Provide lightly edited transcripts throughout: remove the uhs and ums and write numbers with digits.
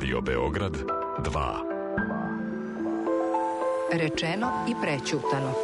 Radio Beograd 2. Rečeno i prećutano.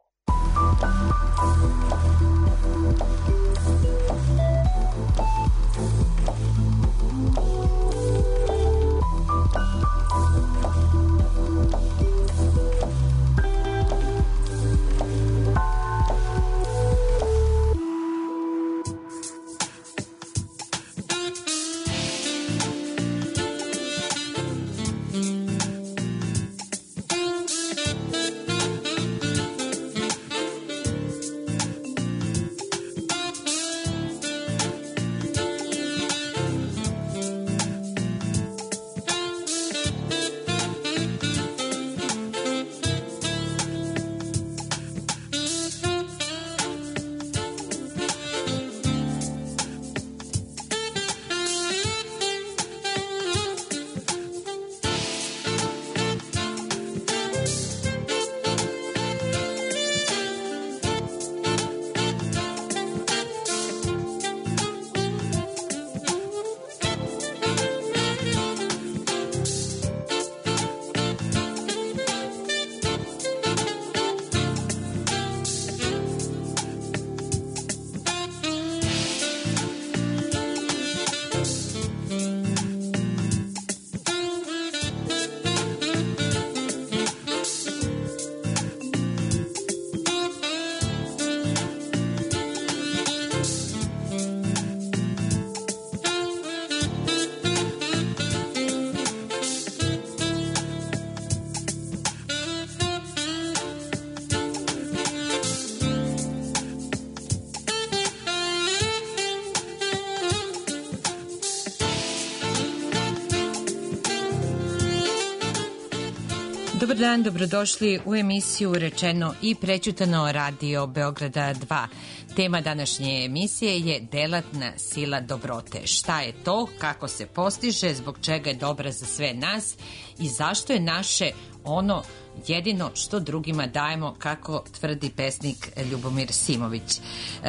Dobar dan, dobrodošli u emisiju Rečeno i prećutano Radio Beograda 2. Tema današnje emisije je delatna sila dobrote. Šta je to, kako se postiže, zbog čega je dobra za sve nas i zašto je naše ono jedino što drugima dajemo, kako tvrdi pesnik Ljubomir Simović.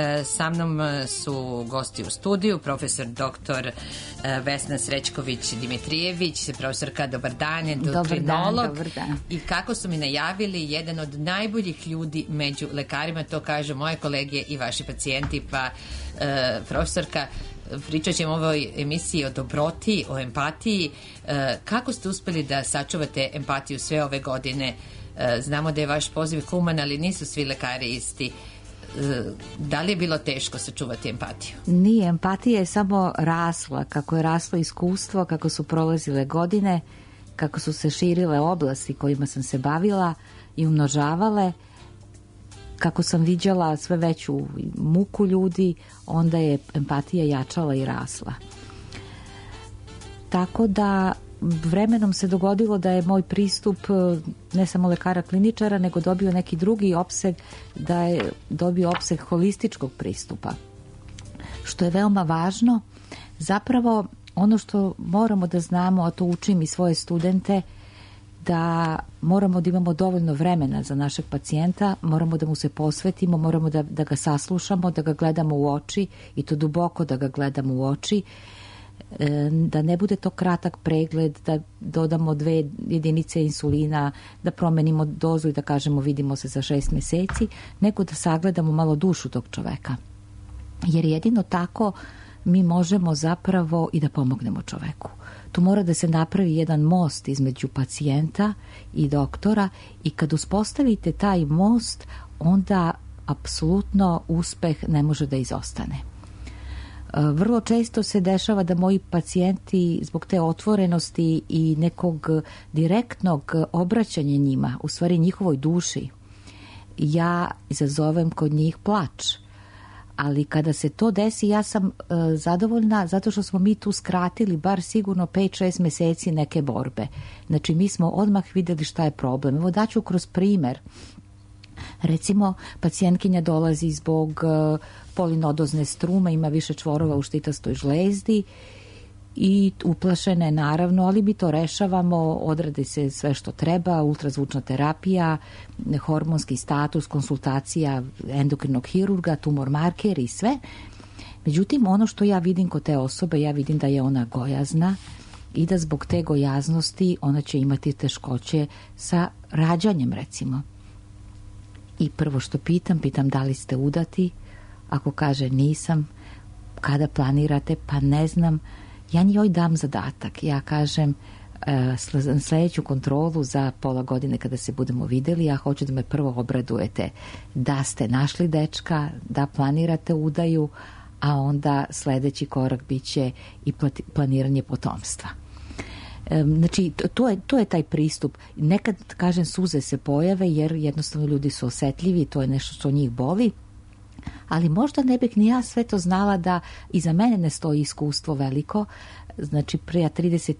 Sa mnom su gosti u studiju, profesor doktor Vesna Srećković-Dimitrijević, profesorka, dobar dan, endokrinolog. Dobar dan. I kako su mi najavili, jedan od najboljih ljudi među lekarima, to kažu moje kolege i vaši pacijenti, pa profesorka, pričat ćemo u ovoj emisiji o dobroti, o empatiji. Kako ste uspeli da sačuvate empatiju sve ove godine? Znamo da je vaš poziv human, ali nisu svi lekari isti. Da li je bilo teško sačuvati empatiju? Nije, empatija je samo rasla. Kako je raslo iskustvo, kako su prolazile godine, kako su se širile oblasti kojima sam se bavila i umnožavale, kako sam viđala sve veću muku ljudi, onda je empatija jačala i rasla. Tako da vremenom se dogodilo da je moj pristup ne samo lekara kliničara, nego dobio neki drugi opseg, da je dobio opseg holističkog pristupa. Što je veoma važno. Zapravo ono što moramo da znamo, a to učim i svoje studente, da moramo da imamo dovoljno vremena za našeg pacijenta, moramo da mu se posvetimo, moramo da ga saslušamo, da ga gledamo u oči i to duboko da ga gledamo u oči, da ne bude to kratak pregled, da dodamo 2 jedinice insulina, da promenimo dozu i da kažemo vidimo se za 6 meseci, nego da sagledamo malo dušu tog čoveka. Jer jedino tako mi možemo zapravo i da pomognemo čoveku. Tu mora da se napravi jedan most između pacijenta i doktora i kad uspostavite taj most, onda apsolutno uspeh ne može da izostane. Vrlo često se dešava da moji pacijenti zbog te otvorenosti i nekog direktnog obraćanja njima, u stvari njihovoj duši, ja izazovem kod njih plač. Ali kada se to desi, ja sam zadovoljna zato što smo mi tu skratili bar sigurno 5-6 meseci neke borbe. Znači mi smo odmah vidjeli šta je problem. Evo daću kroz primer. Recimo, pacijentkinja dolazi zbog polinodozne strume, ima više čvorova u štitastoj žlezdi i uplašena je naravno, ali mi to rešavamo, odradi se sve što treba, ultrazvučna terapija, hormonski status, konsultacija endokrinog hirurga, tumor marker i sve. Međutim, ono što ja vidim kod te osobe, ja vidim da je ona gojazna, i da zbog te gojaznosti ona će imati teškoće sa rađanjem, recimo. I prvo što pitam da li ste udati. Ako kaže nisam, kada planirate, pa ne znam, ja njoj dam zadatak. Ja kažem, sljedeću kontrolu za pola godine kada se budemo vidjeli, ja hoću da me prvo obradujete da ste našli dečka, da planirate udaju, a onda sljedeći korak bit će i planiranje potomstva. Znači, to je taj pristup. Nekad, kažem, suze se pojave jer jednostavno ljudi su osjetljivi, to je nešto što njih boli, ali možda ne bih ni ja sve to znala da iza mene ne stoji iskustvo veliko. Znači, prije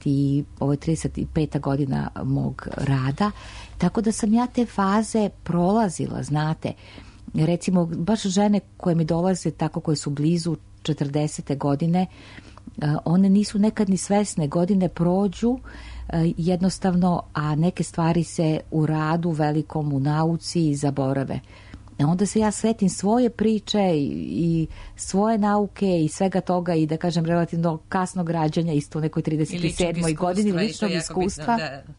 35. godina mog rada, tako da sam ja te faze prolazila, znate. Recimo, baš žene koje mi dolaze tako, koje su blizu 40. godine, one nisu nekad ni svesne, godine prođu jednostavno, a neke stvari se u radu velikom, u nauci zaborave. Onda se ja setim svoje priče i svoje nauke i svega toga i da kažem relativno kasnog rađanja isto u nekoj 37. godini ličnog iskustva.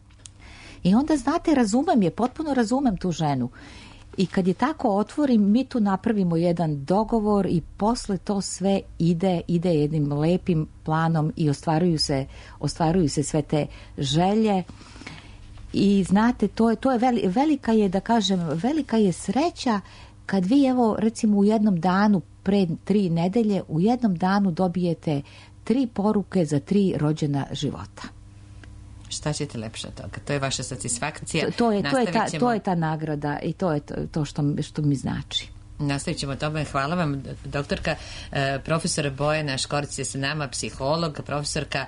I onda, znate, potpuno razumem tu ženu. I kad je tako otvorim, mi tu napravimo jedan dogovor i posle to sve ide jednim lepim planom i ostvaruju se sve te želje. I znate, to je velika je, da kažem, velika je sreća kad vi, evo, recimo u jednom danu, pre 3 nedelje, u jednom danu dobijete 3 poruke za 3 rođena života. Šta ćete lepše od toga? To je vaša satisfakcija. To je ta nagrada i to je to što mi znači. Nastavit ćemo tome. Hvala vam, doktorka. Profesor Bojana Škorić je sa nama, psiholog. Profesorka,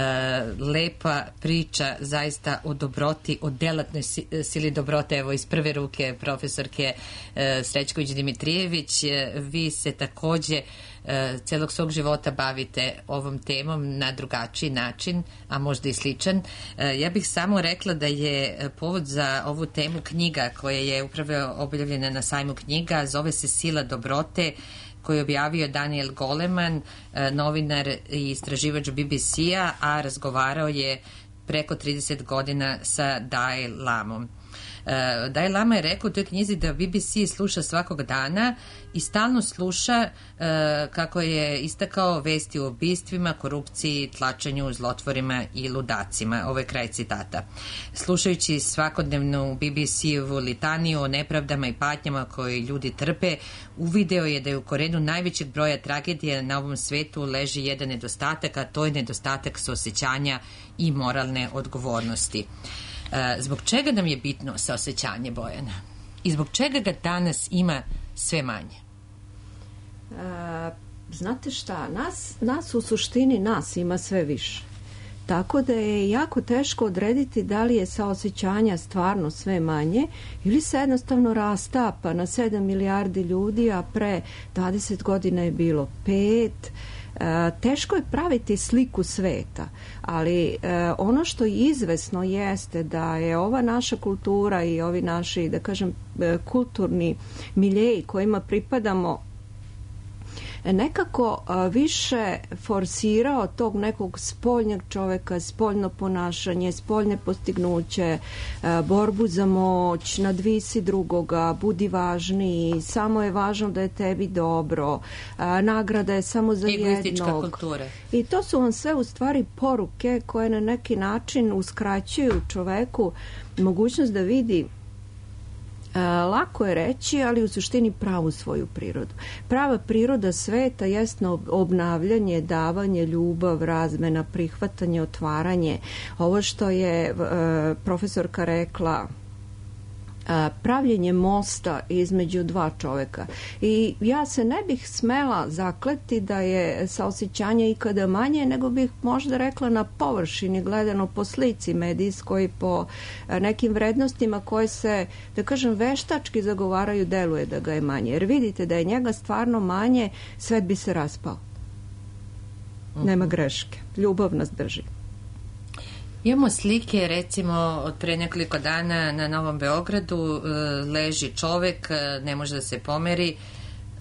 lepa priča zaista o dobroti, o delatnoj sili dobrote. Evo, iz prve ruke profesorke Srećković-Dimitrijević. Vi se takođe celog svog života bavite ovom temom na drugačiji način, a možda i sličan. Ja bih samo rekla da je povod za ovu temu knjiga koja je upravo objavljena na sajmu knjiga, zove se Sila dobrote, koju je objavio Daniel Goleman, novinar i istraživač BBC-a, a razgovarao je preko 30 godina sa Dalai Lamom. Dalai Lama je rekao u toj knjizi da BBC sluša svakog dana i stalno sluša, kako je istakao, vesti o ubistvima, korupciji, tlačenju, zlotvorima i ludacima. Ovo je kraj citata. Slušajući svakodnevnu BBC-ovu litaniju o nepravdama i patnjama koje ljudi trpe, uvideo je da je u korenu najvećeg broja tragedija na ovom svetu leži jedan nedostatak, a to je nedostatak saosećanja i moralne odgovornosti. Zbog čega nam je bitno saosećanje, Bojana? I zbog čega ga danas ima sve manje? Znate šta, nas u suštini ima sve više. Tako da je jako teško odrediti da li je saosećanja stvarno sve manje ili se jednostavno rastapa na 7 milijardi ljudi, a pre 20 godina je bilo 5. Teško je praviti sliku sveta, ali ono što je izvesno jeste da je ova naša kultura i ovi naši, da kažem, kulturni miljeji kojima pripadamo nekako više forsirao tog nekog spoljnog čoveka, spoljno ponašanje, spoljne postignuće, borbu za moć, nadvisi drugoga, budi važniji, samo je važno da je tebi dobro, nagrada je samo za jednog. Kultura. I to su vam sve u stvari poruke koje na neki način uskraćuju čoveku mogućnost da vidi. Lako je reći, ali u suštini pravu svoju prirodu. Prava priroda sveta jest obnavljanje, davanje, ljubav, razmena, prihvatanje, otvaranje. Ovo što je profesorka rekla, pravljenje mosta između dva čoveka. I ja se ne bih smela zakleti da je saosećanje ikada manje, nego bih možda rekla na površini, gledano po slici medijskoj, po nekim vrednostima koje se, da kažem, veštački zagovaraju, deluje da ga je manje. Jer vidite da je njega stvarno manje, svet bi se raspao. Nema greške. Ljubav nas drži. Imamo slike, recimo, od pre nekoliko dana na Novom Beogradu, leži čovek, ne može da se pomeri.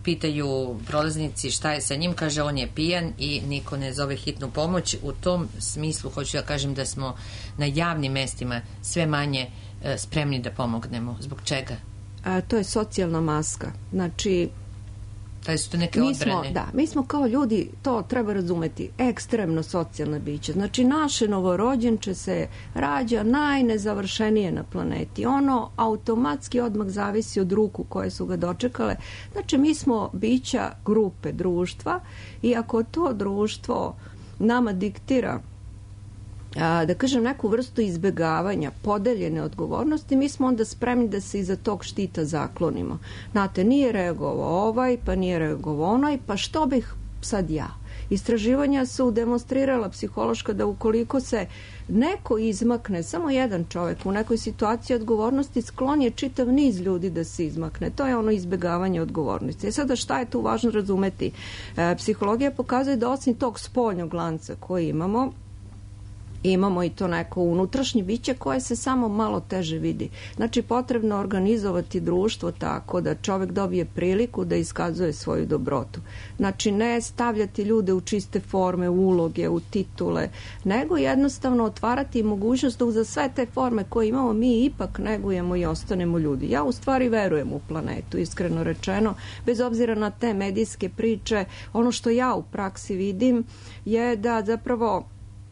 pitaju prolaznici šta je sa njim, kaže on je pijan i niko ne zove hitnu pomoć. U tom smislu hoću da kažem da smo na javnim mestima sve manje spremni da pomognemo. Zbog čega? To je socijalna maska. Znači, da su to neke odbrane. Mi smo kao ljudi, to treba razumeti, ekstremno socijalne biće. Znači, naše novorođenče se rađa najnezavršenije na planeti. Ono automatski odmah zavisi od ruku koje su ga dočekale. Znači, mi smo bića grupe, društva, i ako to društvo nama diktira da kažem neku vrstu izbegavanja, podeljene odgovornosti, mi smo onda spremni da se iza tog štita zaklonimo. Znate, nije reagovao ovaj, pa nije reagovao onaj, pa što bih sad ja? Istraživanja su demonstrirala psihološka da ukoliko se neko izmakne, samo jedan čovjek u nekoj situaciji odgovornosti, sklon je čitav niz ljudi da se izmakne. To je ono izbegavanje odgovornosti. I sada šta je tu važno razumeti? Psihologija pokazuje da osim tog spoljnog lanca koji imamo i to neko unutrašnje biće koje se samo malo teže vidi. Znači, potrebno organizovati društvo tako da čovjek dobije priliku da iskazuje svoju dobrotu. Znači, ne stavljati ljude u čiste forme, u uloge, u titule, nego jednostavno otvarati mogućnost da za sve te forme koje imamo mi ipak negujemo i ostanemo ljudi. Ja u stvari verujem u planetu, iskreno rečeno, bez obzira na te medijske priče. Ono što ja u praksi vidim je da zapravo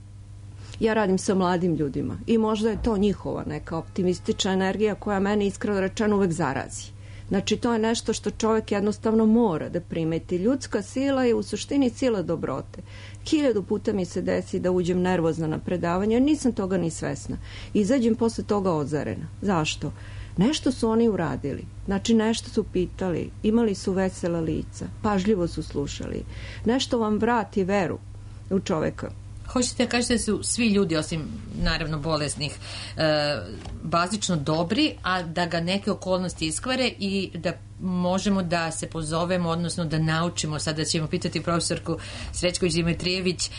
ja radim sa mladim ljudima i možda je to njihova neka optimistična energija koja mene iskreno rečeno uvek zarazi. Znači, to je nešto što čovjek jednostavno mora da primeti. Ljudska sila je u suštini sila dobrote. 1000 puta mi se desi da uđem nervozna na predavanje, jer nisam toga ni svesna. Izađem posle toga ozarena. Zašto? Nešto su oni uradili. Znači, nešto su pitali, imali su vesela lica, pažljivo su slušali. Nešto vam vrati veru u čovjeka. Hoćete da kažete da su svi ljudi, osim naravno bolesnih, bazično dobri, a da ga neke okolnosti iskvare i da možemo da se pozovemo, odnosno da naučimo, sada ćemo pitati profesorku Srećković-Dimitrijević,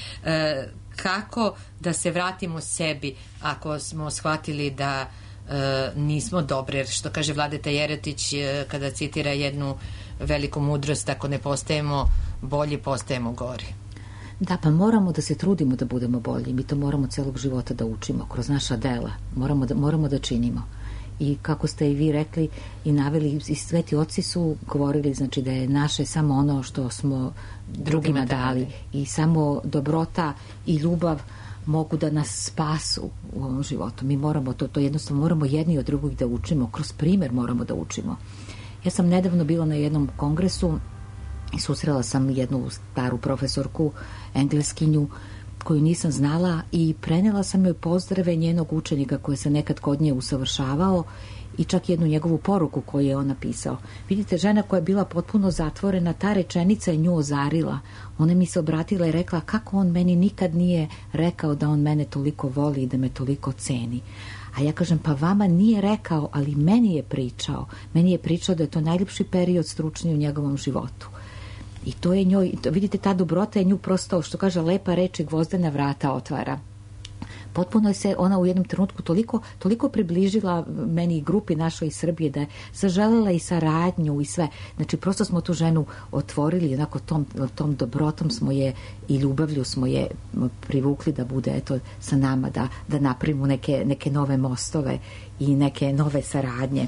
kako da se vratimo sebi ako smo shvatili da nismo dobri, jer što kaže Vladeta Jeretić kada citira jednu veliku mudrost, ako ne postajemo bolji, postajemo gori. Da, pa moramo da se trudimo da budemo bolji. Mi to moramo celog života da učimo, kroz naša dela. Moramo da činimo. I kako ste i vi rekli i naveli, i sveti oci su govorili, znači da je naše samo ono što smo drugima dali. I samo dobrota i ljubav mogu da nas spasu u ovom životu. Mi moramo to jednostavno moramo jedni od drugih da učimo. Kroz primjer moramo da učimo. Ja sam nedavno bila na jednom kongresu i susrela sam jednu staru profesorku, engleskinju, koju nisam znala, i prenela sam joj pozdrave njenog učenika koji se nekad kod nje usavršavao i čak jednu njegovu poruku koju je on napisao. Vidite, žena koja je bila potpuno zatvorena, ta rečenica je nju ozarila. Ona mi se obratila i rekla kako on meni nikad nije rekao da on mene toliko voli i da me toliko ceni. A ja kažem, pa vama nije rekao, ali meni je pričao. Meni je pričao da je to najljepši period stručni u njegovom životu. I to je njoj, vidite, ta dobrota je nju prosto, što kaže lepa reč, gvozdena vrata otvara. Potpuno je se ona u jednom trenutku toliko približila meni i grupi našoj iz Srbije da je zaželela i saradnju i sve. Znači, prosto smo tu ženu otvorili, onako tom dobrotom smo je i ljubavlju smo je privukli da bude eto sa nama, da napravimo neke nove mostove i neke nove saradnje.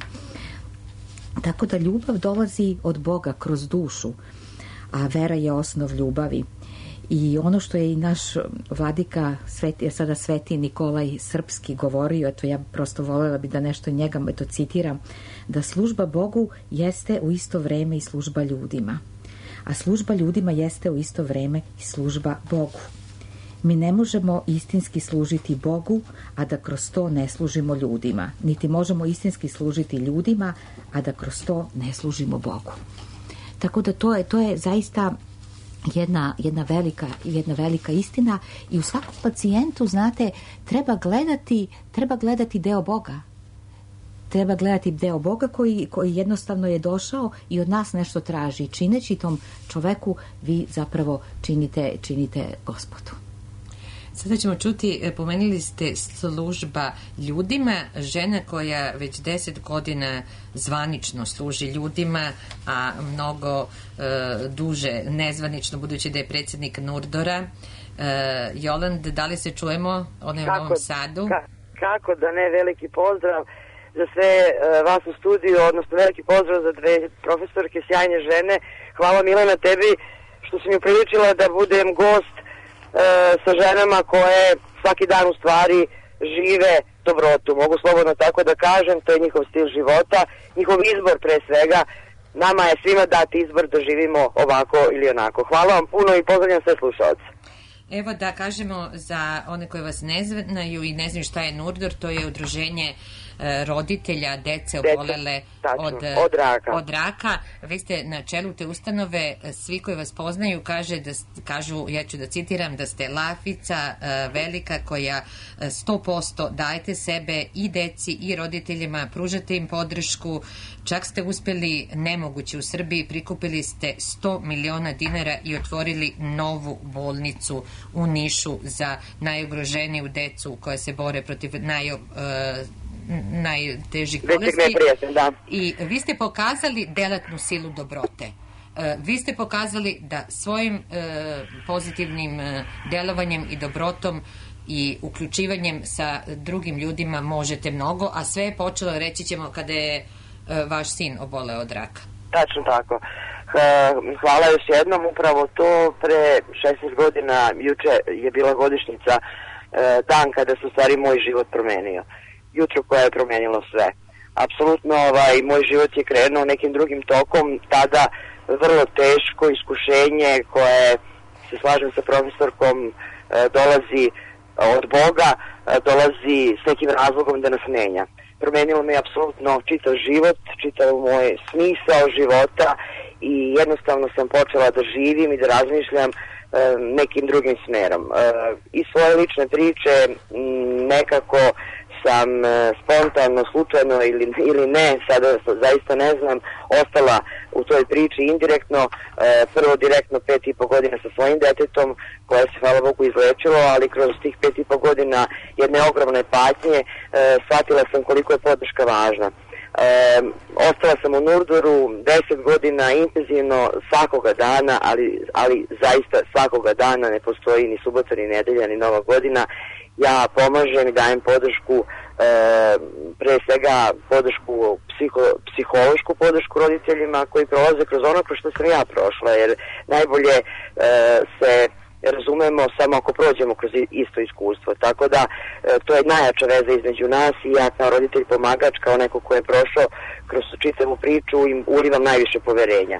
Tako da ljubav dolazi od Boga kroz dušu, a vera je osnov ljubavi. I ono što je i naš vladika, sada sveti Nikolaj Srpski govorio, eto ja prosto voljela bi da nešto njega citiram, da služba Bogu jeste u isto vreme i služba ljudima. A služba ljudima jeste u isto vreme i služba Bogu. Mi ne možemo istinski služiti Bogu, a da kroz to ne služimo ljudima. Niti možemo istinski služiti ljudima, a da kroz to ne služimo Bogu. Tako da to je zaista jedna velika istina i u svakom pacijentu, znate, treba gledati deo Boga. Treba gledati deo Boga koji jednostavno je došao i od nas nešto traži. Čineći tom čoveku vi zapravo činite Gospodu. Sada ćemo čuti, pomenuli ste služba ljudima, žena koja već 10 godina zvanično služi ljudima, a mnogo duže nezvanično, budući da je predsjednik Nurdora. Joland, da li se čujemo? Ona je u Novom Sadu. Kako da ne, veliki pozdrav za sve vas u studiju, odnosno veliki pozdrav za dve profesorke, sjajne žene. Hvala Milena tebi što si mi upriličila da budem gost sa ženama koje svaki dan u stvari žive dobrotu. Mogu slobodno tako da kažem, to je njihov stil života, njihov izbor pre svega. Nama je svima dati izbor da živimo ovako ili onako. Hvala vam puno i pozdravljam sve slušalce. Evo da kažemo za one koje vas ne znaju i ne znaju šta je Nurdor, to je udruženje roditelja dece obolele od raka. Vi ste na čelu te ustanove, svi koji vas poznaju kažu, ja ću da citiram, da ste lafica velika koja 100% dajete sebe i deci i roditeljima, pružate im podršku, čak ste uspeli nemoguće u Srbiji, prikupili ste 100 miliona dinara i otvorili novu bolnicu u Nišu za najugroženiju decu koja se bore protiv najtežih bolesti. I vi ste pokazali delatnu silu dobrote. Vi ste pokazali da svojim pozitivnim delovanjem i dobrotom i uključivanjem sa drugim ljudima možete mnogo, a sve je počelo, reći ćemo, kada je vaš sin oboleo od raka. Tačno tako. Hvala još jednom, upravo to pre 16 godina, juče je bila godišnjica, dan kada se u stvari moj život promenio. Jutro koje je promenilo sve. Apsolutno moj život je krenuo nekim drugim tokom, tada vrlo teško iskušenje koje, se slažem sa profesorkom, dolazi od Boga, dolazi s nekim razlogom da nas menja. Promenilo me apsolutno čitav život, čitav moj smisao života i jednostavno sam počela da živim i da razmišljam nekim drugim smerom. Iz svoje lične priče nekako sam spontano, slučajno ili ne, sada zaista ne znam, ostala u toj priči indirektno, prvo direktno 5,5 godina sa svojim detetom, koje se, hvala Bogu, izlečilo, ali kroz tih 5,5 godina jedne ogromne patnje shvatila sam koliko je podrška važna. Ostala sam u Nurdoru 10 godina intenzivno svakoga dana, ali zaista svakoga dana, ne postoji ni subota, ni nedelja, ni Nova godina. Ja pomažem i dajem podršku, pre svega podršku, psihološku podršku roditeljima koji prolaze kroz ono kroz što sam ja prošla, jer najbolje se razumemo samo ako prođemo kroz isto iskustvo. Tako da to je najjača veza između nas i ja kao roditelj pomagač, kao neko ko je prošao kroz čitavu priču, im ulivam najviše poverenja.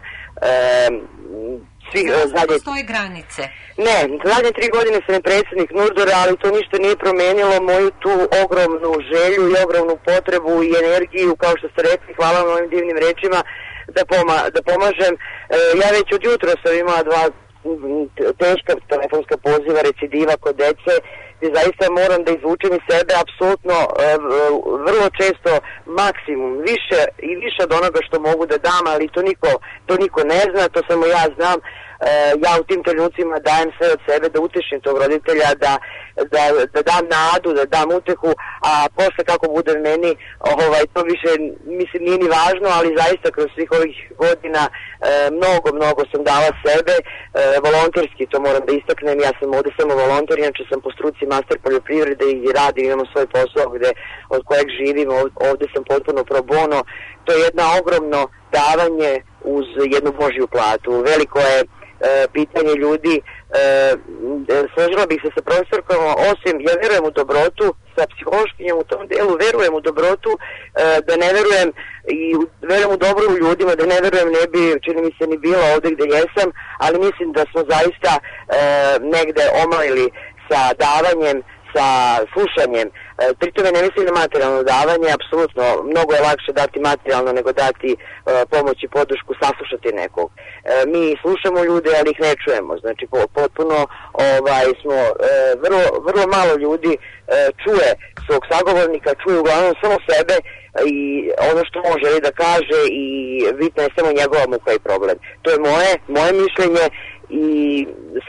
Postoje granice. Ne, zadnje 3 godine sam je predsjednik Nurdora, ali to ništa nije promenilo moju tu ogromnu želju i ogromnu potrebu i energiju, kao što ste rekli, hvala vam ovim divnim rečima, da pomažem. Ja već od jutra sam imala 2 teška telefonska poziva, recidiva kod dece, gdje zaista moram da izvučem iz sebe apsolutno vrlo često maksimum, više od onoga što mogu da dam, ali to niko ne zna, to samo ja znam. Ja u tim trenucima dajem sve od sebe da utešim tog roditelja, da dam nadu, da dam utehu, a posle kako bude meni, to više mislim nije ni važno, ali zaista kroz svih ovih godina mnogo sam dala sebe, volonterski to moram da istaknem, ja sam ovde samo volonter, inače sam po struci master poljoprivrede i radim, imamo svoj posao od kojeg živim, ovde sam potpuno pro bono, to je jedno ogromno davanje uz jednu Božju platu, veliko je pitanje ljudi, složila bih se sa profesorkom, osim ja verujem u dobrotu, sa psihološkinjom u tom delu verujem u dobrotu, da ne verujem i verujem u dobro u ljudima, da ne verujem ne bi, čini mi se, ni bilo ovde gde jesam, ali mislim da smo zaista negde omalili sa davanjem, sa slušanjem. Pri tome ne mislim na materijalno davanje, apsolutno, mnogo je lakše dati materijalno nego dati pomoć i podršku, saslušati nekog. Mi slušamo ljude, ali ih ne čujemo, znači potpuno smo, vrlo malo ljudi čuje svog sagovornika, čuje uglavnom samo sebe i ono što on želi da kaže i bitno je samo njegova muka i problem. To je moje mišljenje i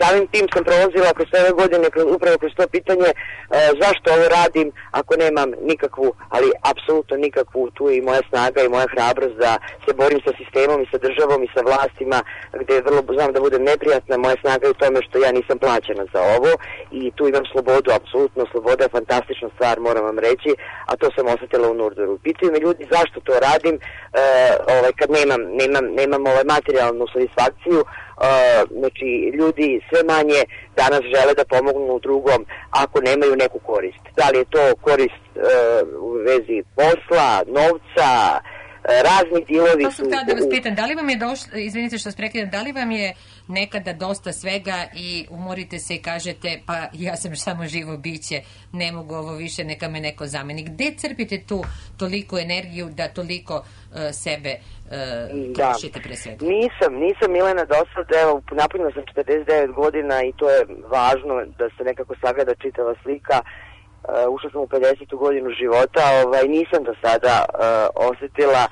samim tim sam prolazila kroz ove godine upravo kroz to pitanje zašto ovo radim ako nemam nikakvu, ali apsolutno nikakvu, tu je i moja snaga i moja hrabrost da se borim sa sistemom i sa državom i sa vlastima gde vrlo znam da budem neprijatna. Moja snaga je u tome što ja nisam plaćena za ovo i tu imam slobodu, apsolutno sloboda je fantastična stvar, moram vam reći, a to sam osetila u Nurdoru. Pitaju me ljudi zašto to radim kad nemam materijalnu satisfakciju. Znači ljudi sve manje danas žele da pomognu drugom ako nemaju neku korist. Da li je to korist u vezi posla, novca, razni dilovi. To sam htjela da vas pitam, da li vam je došlo, izvinite što vas prekidam, da li vam je nekada dosta svega i umorite se i kažete pa ja sam samo živo biće, ne mogu ovo više, neka me neko zameni. Gde crpite tu toliko energiju da toliko sebe trošite pre svega? Nisam Milena dosad, evo napunila sam 49 godina i to je važno da se nekako sagleda čitava slika. Ušla sam u 50. godinu života, nisam do sada osetila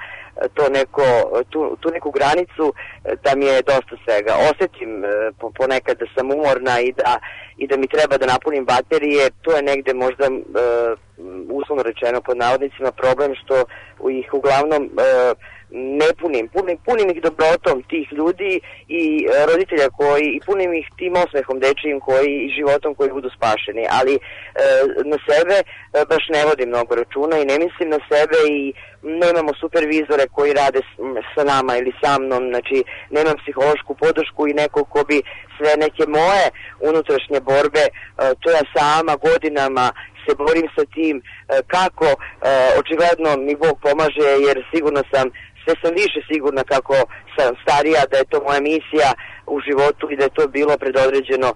tu neku granicu da mi je dosta svega. Osetim ponekad da sam umorna i da mi treba da napunim baterije. To je negde možda uslovno rečeno pod navodnicima problem što ih uglavnom ne punim ih dobrotom tih ljudi i roditelja i punim ih tim osmehom dečijim i životom koji budu spašeni, ali na sebe baš ne vodim mnogo računa i ne mislim na sebe i nemamo supervizore koji rade sa nama ili sa mnom, znači nemam psihološku podršku i neko ko bi sve neke moje unutrašnje borbe, to ja sama godinama se borim sa tim kako očigledno mi Bog pomaže jer sigurno sam sve sam više sigurna kako sam starija da je to moja misija u životu i da je to bilo predodređeno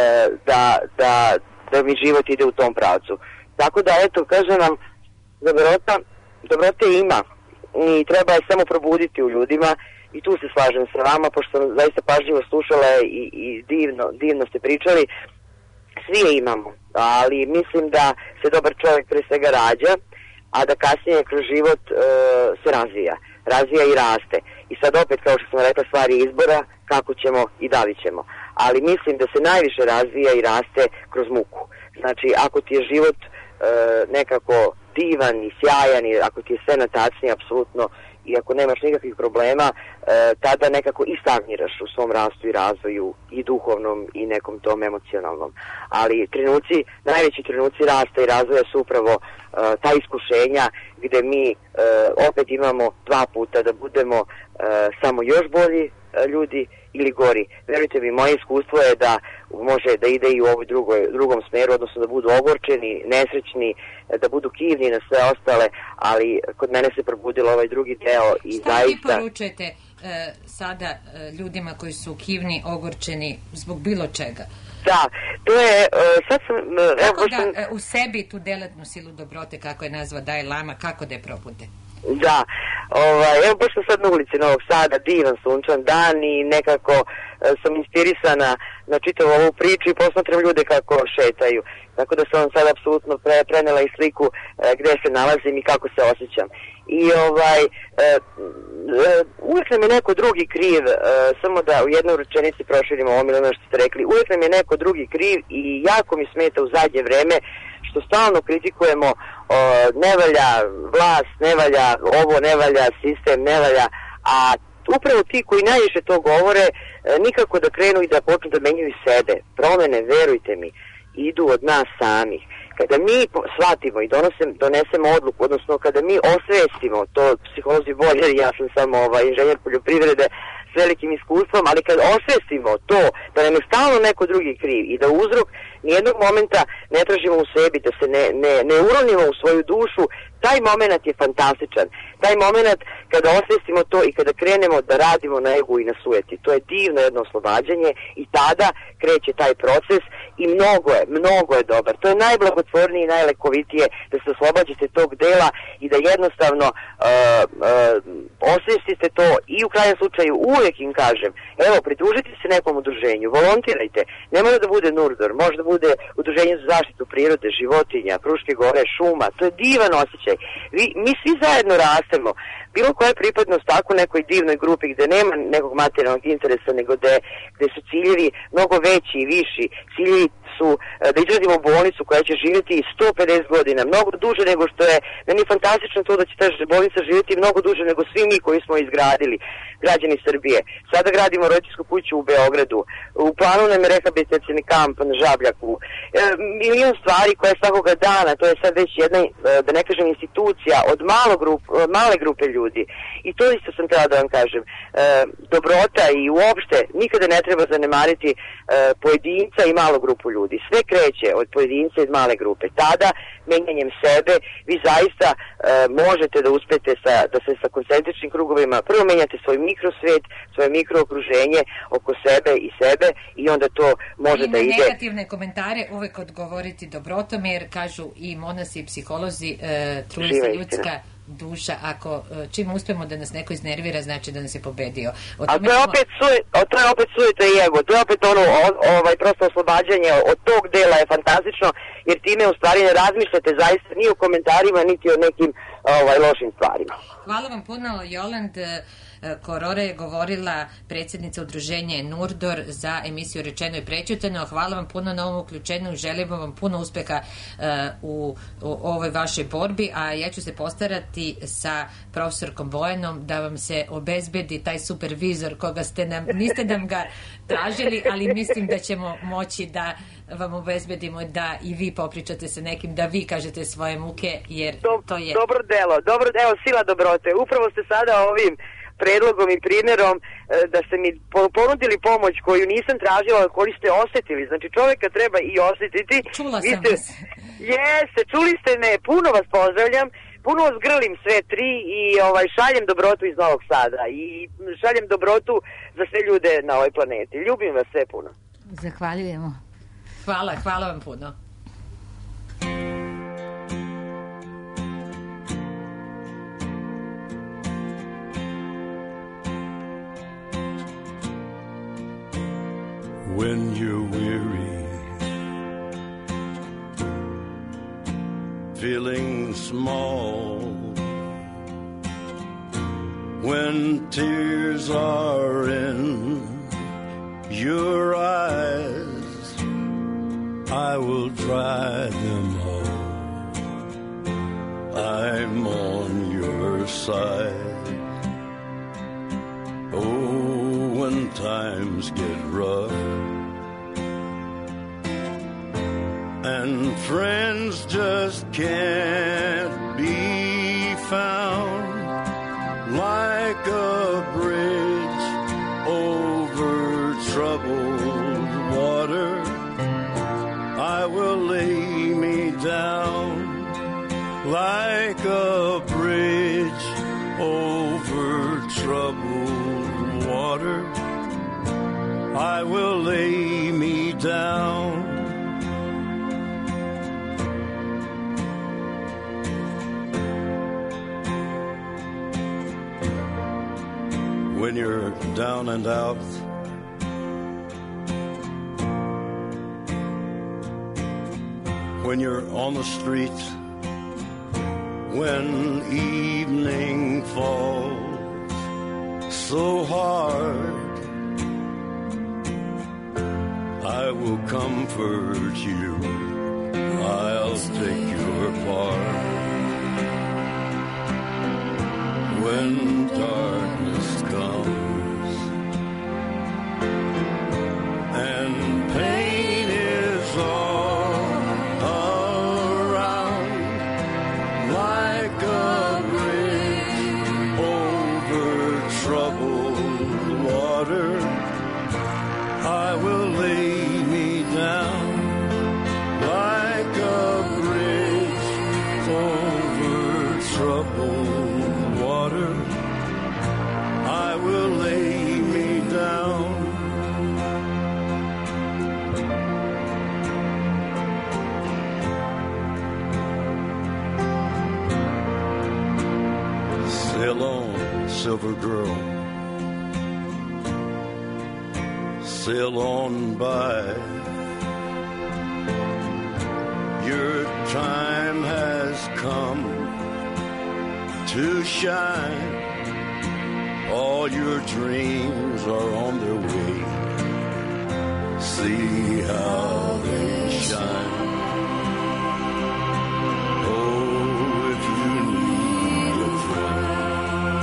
da mi život ide u tom pravcu. Tako da eto, kažem vam, dobrote ima i treba je samo probuditi u ljudima i tu se slažem sa vama pošto sam zaista pažljivo slušala i divno ste pričali. Svi je imamo, ali mislim da se dobar čovjek pre svega rađa, a da kasnije kroz život se razvija i raste. I sad opet, kao što sam rekla, stvari izbora, kako ćemo i da li ćemo. Ali mislim da se najviše razvija i raste kroz muku. Znači, ako ti je život nekako divan i sjajan i ako ti je sve na tacni, apsolutno, i ako nemaš nikakvih problema, tada nekako i stagniraš u svom rastu i razvoju i duhovnom i nekom tom emocionalnom. Ali najveći trenuci rasta i razvoja su upravo ta iskušenja gde mi opet imamo dva puta da budemo samo još bolji ljudi ili gori. Verujte mi, moje iskustvo je da može da ide i u ovoj drugom smeru, odnosno da budu ogorčeni, nesrećni, da budu kivni na sve ostale, ali kod mene se probudilo ovaj drugi deo i šta zaista... Šta vi poručujete sada ljudima koji su kivni, ogorčeni zbog bilo čega? Da, to je, sad sam... Kako da u sebi tu delatnu silu dobrote, kako je nazvao Dalaj Lama, kako da je probude? Da, evo baš sam sad na ulici Novog Sada, divan sunčan dan i nekako sam inspirisana na čitavu ovu priču i posmatram ljude kako šetaju. Tako da sam vam sad apsolutno prenela i sliku gde se nalazim i kako se osjećam. I uvijek nam je neko drugi kriv, samo da u jednoj rečenici proširimo ovo Milena što ste rekli, uvijek nam je neko drugi kriv i jako mi smeta u zadnje vreme što stalno kritikujemo ne valja vlast, ne valja ovo, ne valja sistem, ne valja, a upravo ti koji najviše to govore nikako da krenu i da počnu da menjaju sebe. Promene, verujte mi, idu od nas samih. Kada mi shvatimo i donesemo odluku, odnosno kada mi osvestimo, to psiholozi bolje, ja sam samo inženjer poljoprivrede s velikim iskustvom, ali kad osvestimo to da nam je stalno neko drugi kriv i da uzrok nijednog momenta ne tražimo u sebi, da se ne uronimo u svoju dušu, taj moment je fantastičan. Taj moment kada osvestimo to i kada krenemo da radimo na egu i na sujeti. To je divno jedno oslobađanje i tada kreće taj proces i mnogo je dobar. To je najblagotvornije i najlekovitije da se oslobađate tog dela i da jednostavno osvestite to i u krajnjem slučaju uvijek im kažem, evo, pridružite se nekom udruženju, volontirajte, ne mora da bude Nurdor, može da bude bude udruženje za zaštitu prirode, životinja, Fruške gore, šuma. To je divan osjećaj. Mi svi zajedno rastemo. Bilo koja pripadnost tako nekoj divnoj grupi gde nema nekog materijalnog interesa, nego gde su ciljevi mnogo veći i viši. Ciljevi su da izradimo bolnicu koja će živjeti 150 godina, mnogo duže nego što je, meni je fantastično to da će ta bolnica živjeti mnogo duže nego svi mi koji smo izgradili, građani Srbije. Sada gradimo roditeljsku kuću u Beogradu, u planu nam je rehabilitacioni kamp na Žabljaku, milion stvari koje svakoga dana, to je sad već jedna, da ne kažem, institucija od male grupe ljudi. I to isto sam htjela da vam kažem. Dobrota i uopšte nikada ne treba zanemariti pojedinca i malu grupu ljudi. Sve kreće od pojedinca i male grupe. Tada, menjanjem sebe, vi zaista možete da uspete da se sa koncentričnim krugovima prvo menjate svoj mikrosvet, svoje mikrookruženje oko sebe i sebe i onda to može da ide. I na negativne komentare uvek odgovoriti dobrotom, jer kažu i monasi i psiholozi, truje se ljudska duša, ako čim uspemo da nas neko iznervira, znači da nas je pobedio. A to je opet sujeta i ego, to je opet prosto oslobađanje od tog dela je fantastično, jer time u stvari ne razmišljate zaista ni o komentarima, niti o nekim lošim stvarima. Hvala vam puno, Joland Korore je govorila, predsjednica udruženja Nurdor, za emisiju Rečeno i prećutano. Hvala vam puno na ovom uključenju, želimo vam puno uspeha u ovoj vašoj borbi, a ja ću se postarati sa profesorkom Bojanom da vam se obezbedi taj supervizor koga niste nam ga tražili, ali mislim da ćemo moći da vam obezbedimo da i vi popričate sa nekim, da vi kažete svoje muke, jer to je... Dobro delo, sila dobrote. Upravo ste sada ovim predlogom i primjerom da ste mi ponudili pomoć koju nisam tražila, koju ste osjetili. Znači čovjeka treba i osjetiti. Čula sam vas. Jeste, čuli ste me, puno vas pozdravljam, puno vas grlim sve tri i šaljem dobrotu iz Novog Sada i šaljem dobrotu za sve ljude na ovoj planeti. Ljubim vas sve puno. Zahvaljujemo. Hvala vam puno. When you're weary, feeling small, when tears are in your eyes, I will dry them all. I'm on your side. Oh, when times get rough and friends just can't be found, like a bridge over troubled water, I will lay me down. Like a bridge over troubled water, I will lay me down. When you're down and out, when you're on the street, when evening falls so hard, I will comfort you, I'll take your part. When darkness comes and pain is all around, like a bridge over troubled water, I will lay me down. Like a bridge over troubled water, I will lay me down. Sail on, silver girl, sail on by. Your time has come to shine. All your dreams are on their way. See how they shine. Oh, if you need a friend,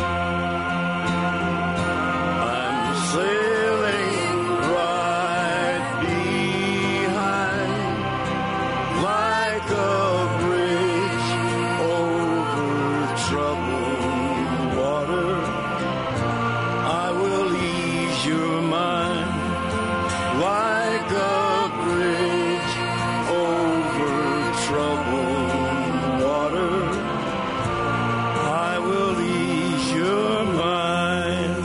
I'm sailing right behind, like a bridge over troubled water. I will ease your mind, like a bridge over troubled water. I will ease your mind.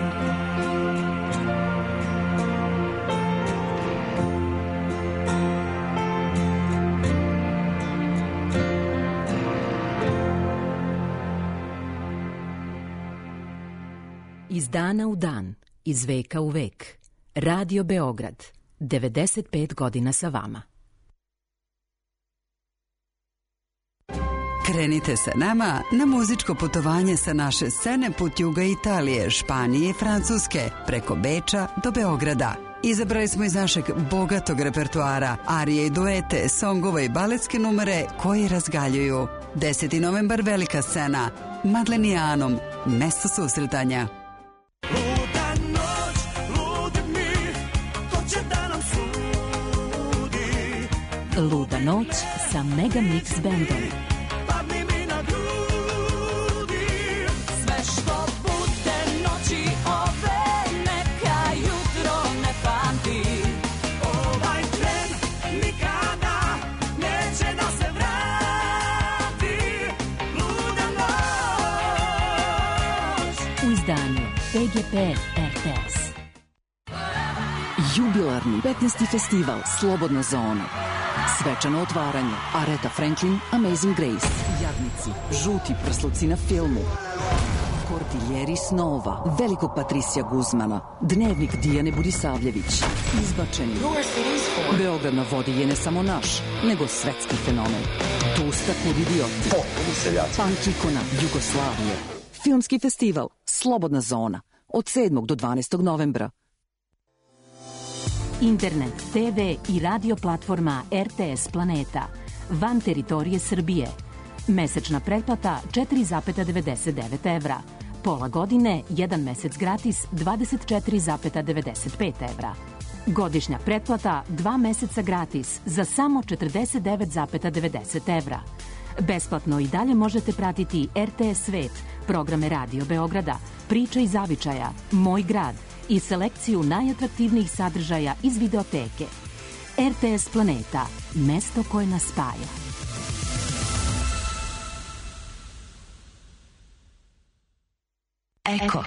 Iz dana u dan, iz veka u vek. Radio Beograd, 95 godina sa vama. Krenite sa nama na muzičko putovanje sa naše scene put juga Italije, Španije i Francuske, preko Beča do Beograda. Izabrali smo iz našeg bogatog repertoara arije i duete, songove i baletske numere koji razgaljuju. 10. novembar, velika scena, Madlenijanom, mesto susretanja. Luda noć sa Mega Mix bandom. Sve što bude noći ove, neka jutro ne pamti. Ovaj tren nikada neće da se vrati. Luda noć. U izdanju PGP RTS. Jubilarni 15. festival Slobodna zona. Svečano otvaranje, Aretha Franklin, Amazing Grace, Jadnici, žuti prsluci na filmu, Kordiljeri snova, velikog Patrisija Guzmana, dnevnik Dijane Budisavljević, izbačeni. Beograd na vodi je ne samo naš, nego svetski fenomen. Tusta kud idioti, punk ikona Jugoslavije. Filmski festival Slobodna zona od 7. do 12. novembra. Internet, TV i radio platforma RTS Planeta van teritorije Srbije. Mesečna pretplata 4,99 evra. Pola godine, 1 mesec gratis 24,95 evra. Godišnja pretplata 2 meseca gratis za samo 49,90 evra. Besplatno i dalje možete pratiti RTS Svet, programe Radio Beograda, Priče i zavičaja, Moj grad i selekciju najatraktivnijih sadržaja iz videoteke. RTS Planeta, mesto koje nas spaja. Eko.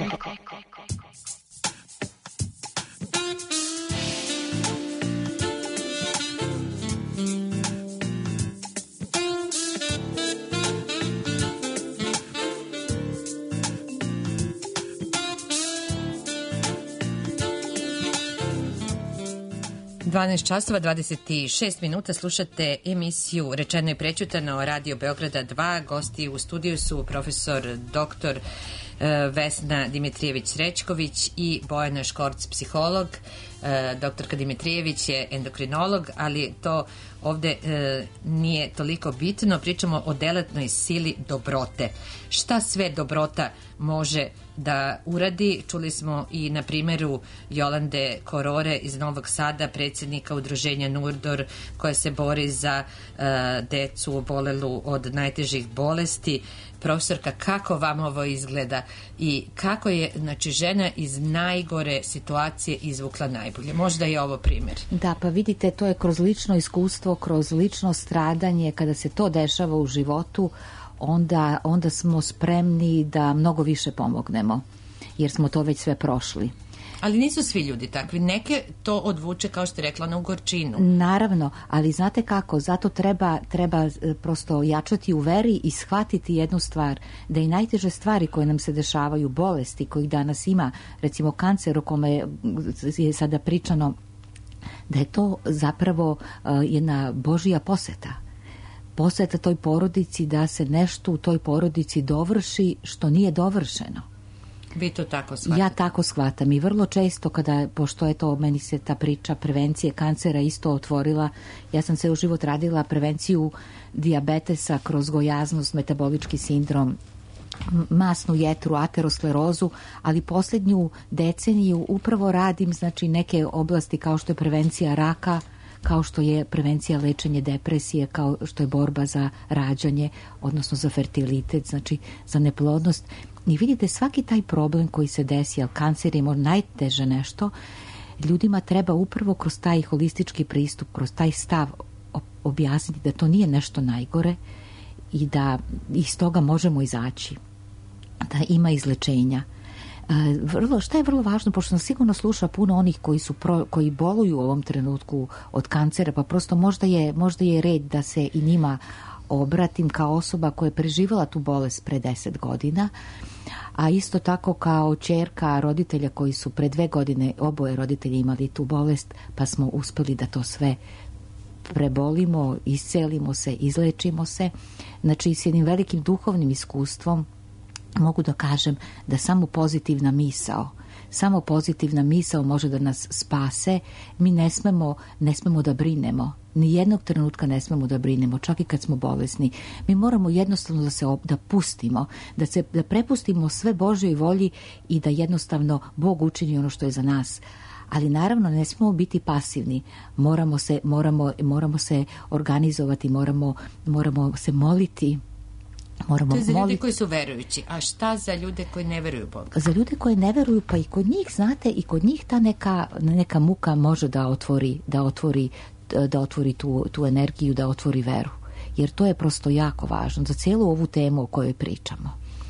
12 časova, 26 minuta, slušate emisiju Rečeno i prećutano Radio Beograda 2. Gosti u studiju su profesor doktor Vesna Dimitrijević-Srećković i Bojana Škorc, psiholog. Doktorka Dimitrijević je endokrinolog, ali to ovde nije toliko bitno. Pričamo o delatnoj sili dobrote. Šta sve dobrota može da uradi? Čuli smo i na primjeru Jolande Korore iz Novog Sada, predsjednika udruženja Nurdor, koja se bori za decu obolelu od najtežih bolesti. Profesorka, kako vam ovo izgleda i kako je, znači, žena iz najgore situacije izvukla najbolje? Možda je ovo primjer. Da, pa vidite, to je kroz lično iskustvo, kroz lično stradanje, kada se to dešava u životu, onda smo spremni da mnogo više pomognemo, jer smo to već sve prošli. Ali nisu svi ljudi takvi. Neke to odvuče, kao što je rekla, na ugorčinu. Naravno, ali znate kako, zato treba prosto jačati u veri i shvatiti jednu stvar, da i najteže stvari koje nam se dešavaju, bolesti kojih danas ima, recimo kancer o kome je sada pričano, da je to zapravo jedna Božja poseta. posveta toj porodici, da se nešto u toj porodici dovrši što nije dovršeno. Vi to tako shvatate? Ja tako shvatam i vrlo često pošto je to, meni se ta priča prevencije kancera isto otvorila, ja sam ceo život radila prevenciju dijabetesa kroz gojaznost, metabolički sindrom, masnu jetru, aterosklerozu, ali posljednju deceniju upravo radim neke oblasti kao što je prevencija raka, kao što je prevencija lečenja depresije, kao što je borba za rađanje, odnosno za fertilitet, za neplodnost. I vidite, svaki taj problem koji se desi, ali kancer je najteže nešto, ljudima treba upravo kroz taj holistički pristup, kroz taj stav objasniti da to nije nešto najgore i da iz toga možemo izaći, da ima izlečenja. Šta je vrlo važno, pošto sam sigurno sluša puno onih koji boluju u ovom trenutku od kancera, pa prosto možda je red da se i njima obratim kao osoba koja je preživjela tu bolest pre 10 godina, a isto tako kao ćerka roditelja koji su pre 2 godine oboje roditelji imali tu bolest, pa smo uspeli da to sve prebolimo, iscelimo se, izlečimo se. Znači, s jednim velikim duhovnim iskustvom mogu da kažem da samo pozitivna misao može da nas spase. Mi ne smemo da brinemo. Ni jednog trenutka ne smemo da brinemo, čak i kad smo bolesni. Mi moramo jednostavno da pustimo, da prepustimo sve Božjoj volji i da jednostavno Bog učini ono što je za nas. Ali naravno ne smemo biti pasivni. Moramo se organizovati, moramo se moliti. To je za ljude koji su verujući. A šta za ljude koji ne veruju Boga? Za ljude koji ne veruju, pa i kod njih, znate, i kod njih ta neka muka može da otvori tu energiju, da otvori veru. Jer to je prosto jako važno za cijelu ovu temu o kojoj pričamo.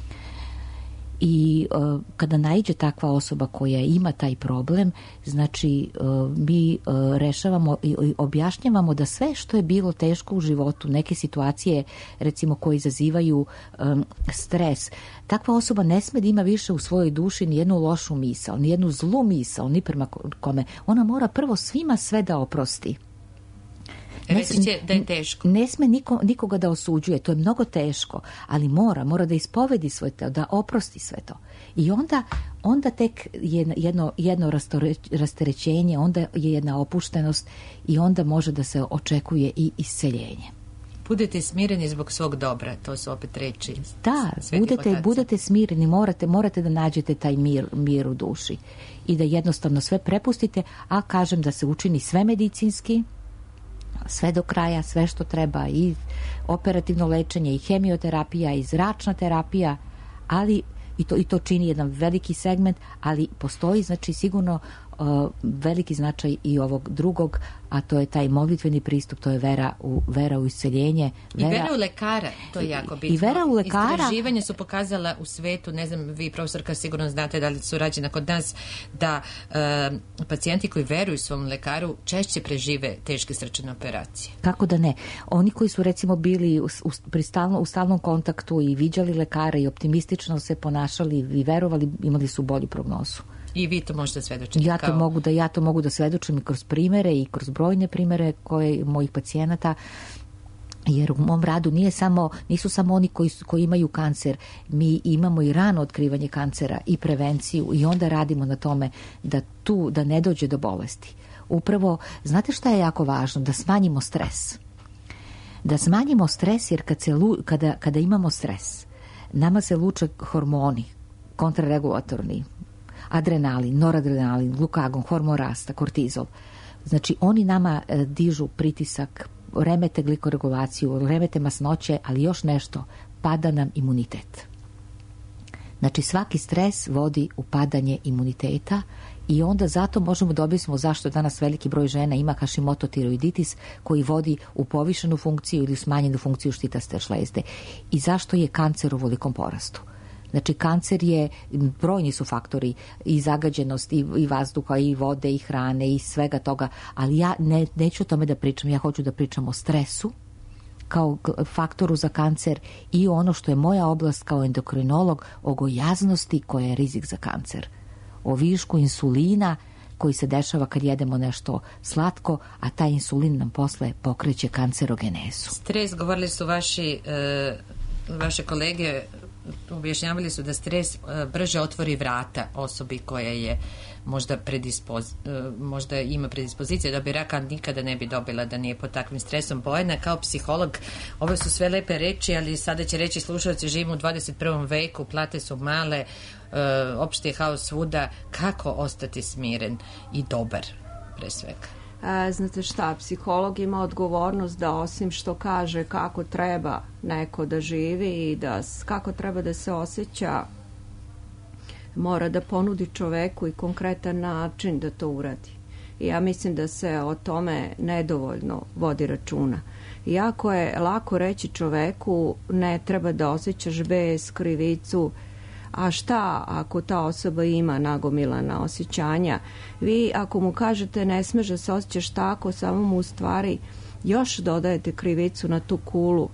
I kada naiđe takva osoba koja ima taj problem, znači mi rešavamo i objašnjavamo da sve što je bilo teško u životu, neke situacije recimo koje izazivaju stres, takva osoba ne sme da ima više u svojoj duši ni jednu lošu misao, ni jednu zlu misao, ni prema kome. Ona mora prvo svima sve da oprosti. Reći će da je teško. Ne sme nikoga da osuđuje, to je mnogo teško, ali mora da ispovedi sve to, da oprosti sve to. I onda tek je jedno rasterećenje, onda je jedna opuštenost i onda može da se očekuje i isceljenje. Budete smireni zbog svog dobra, to su opet reči. Da, budete smireni, morate da nađete taj mir u duši i da jednostavno sve prepustite, a kažem da se učini sve medicinski, sve do kraja, sve što treba, i operativno lečenje, i hemioterapija, i zračna terapija, ali i to čini jedan veliki segment, ali postoji znači sigurno veliki značaj i ovog drugog, a to je taj molitveni pristup, to je vera u isceljenje. I vera u lekara, to je jako bitno. I vera u lekara. Istraživanja su pokazala u svetu, ne znam, vi profesorka sigurno znate da li su rađena kod nas, da pacijenti koji veruju svom lekaru češće prežive teške srčane operacije. Kako da ne? Oni koji su recimo bili u stalnom kontaktu i viđali lekara i optimistično se ponašali i verovali, imali su bolju prognozu. I vi to možete svedočiti? Ja to mogu da svedočim i kroz primere i kroz brojne primere mojih pacijenata, jer u mom radu nisu samo oni koji imaju kancer. Mi imamo i rano otkrivanje kancera i prevenciju i onda radimo na tome da ne dođe do bolesti. Upravo, znate šta je jako važno? Da smanjimo stres. Da smanjimo stres, jer kada imamo stres, nama se luče hormoni, kontraregulatorni, adrenalin, noradrenalin, glukagon, hormon rasta, kortizol. Znači, oni nama dižu pritisak, remete glikoregulaciju, remete masnoće, ali još nešto, pada nam imunitet. Znači, svaki stres vodi u padanje imuniteta i onda zato možemo da objasnimo zašto danas veliki broj žena ima Hashimoto tiroiditis koji vodi u povišenu funkciju ili smanjenu funkciju štitaste žlezde i zašto je kancer u velikom porastu. Znači, kancer je, brojni su faktori, i zagađenost, i vazduha, i vode, i hrane, i svega toga, ali ja neću o tome da pričam, ja hoću da pričam o stresu kao faktoru za kancer i ono što je moja oblast kao endokrinolog, o gojaznosti koja je rizik za kancer, o višku insulina, koji se dešava kad jedemo nešto slatko, a taj insulin nam posle pokreće kancerogenezu. Stres, govorili su vaše kolege, objašnjavali su da stres brže otvori vrata osobi koja je možda ima predispozicije da bi raka, nikada ne bi dobila da nije pod takvim stresom. Bojana, kao psiholog, ovo su sve lepe reči, ali sada će reći slušalci, živimo u 21. veku, plate su male, opšti je haos svuda. Kako ostati smiren i dobar, pre svega? Znate šta, psiholog ima odgovornost da osim što kaže kako treba neko da živi i kako treba da se osjeća, mora da ponudi čoveku i konkretan način da to uradi. I ja mislim da se o tome nedovoljno vodi računa. Iako je lako reći čoveku ne treba da osjećaš bes, krivicu, a šta ako ta osoba ima nagomilana osjećanja? Vi ako mu kažete ne smeš da se osjećaš tako, samo mu u stvari još dodajete krivicu na tu kulu.